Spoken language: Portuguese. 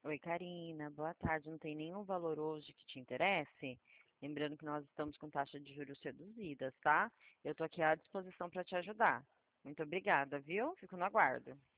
Oi, Karina. Boa tarde. Não tem nenhum valor hoje que te interesse? Lembrando que nós estamos com taxa de juros reduzidas, tá? Eu estou aqui à disposição para te ajudar. Muito obrigada, viu? Fico no aguardo.